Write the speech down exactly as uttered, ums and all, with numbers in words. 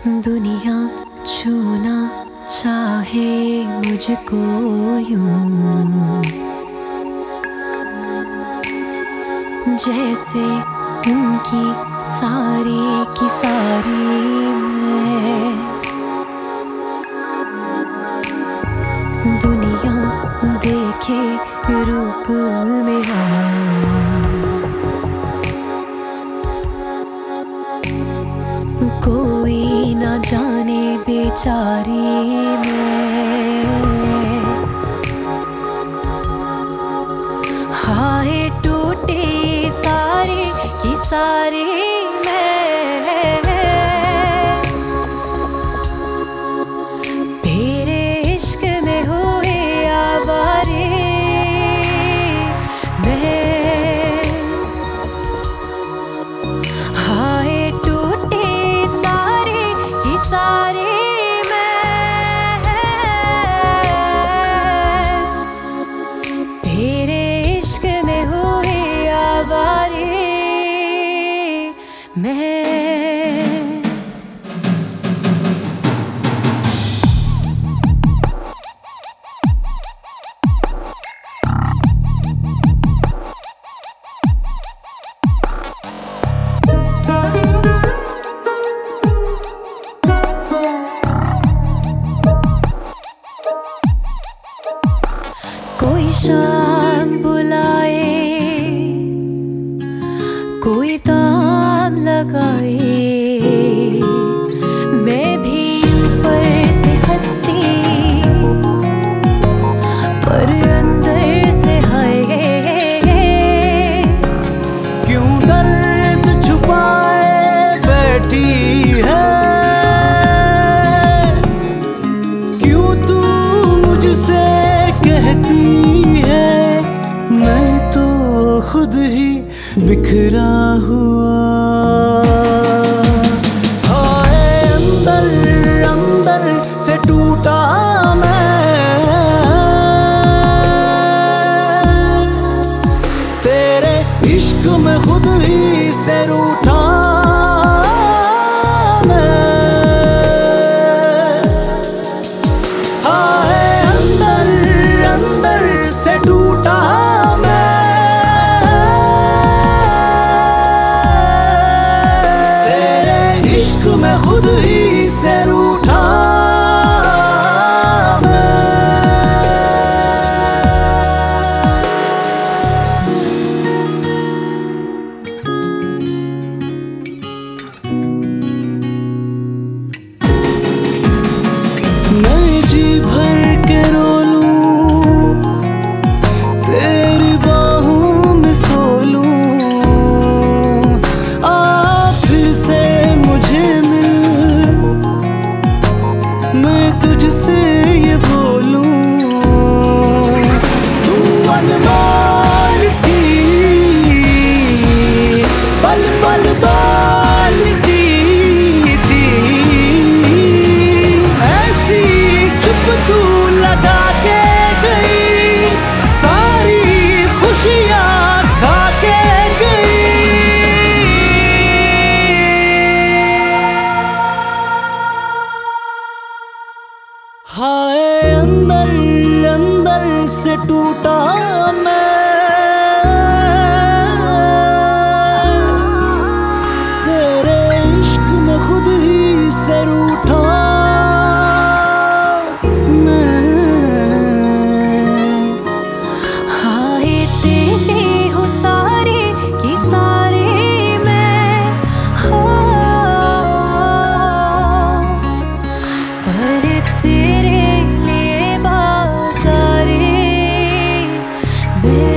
दुनिया छूना चाहे मुझको यूं, जैसे उनकी सारी की सारी मैं। दुनिया देखे रूप मेरा, कोई ना जाने बेचारी मैं। हाय टूटे सारे की सारी मैं, तेरे इश्क में हुए आवारे मैं। हाय टूटे सारे की सारी मैं, तेरे इश्क में हुए आवारे मैं। कोई शाम बुलाए, कोई ताम लगाए, मैं भी ऊपर से हंसती पर अंदर से हाय। क्यों दर्द छुपाए बैठी है, क्यों तू मुझसे कहती है, मैं तो खुद ही बिखरा हुआ। हाय अंदर अंदर से टूटा मैं, तेरे इश्क में खुद ही से रूठा मैं। हाय अंदर अंदर से टूटा मैं, तेरे इश्क में खुद ही से रूठा मैं। मैं जी भर के रो लूं, तेरी बाहों में सो लूं, आ फिर से मुझे मिल, मैं तुझसे ये बोलूं। तू अनमोल थी, पल पल बोलती थी, ऐसी चुप तू लगा के गई, सारी खुशियाँ खा के गई। हाय अंदर अंदर से टूटा मैं, तेरे इश्क में खुद ही से रूठा मैं। हाय तेरे हो सारे की सारे मैं, हाँ, पर तेरे लिए बाज़ारे मैं।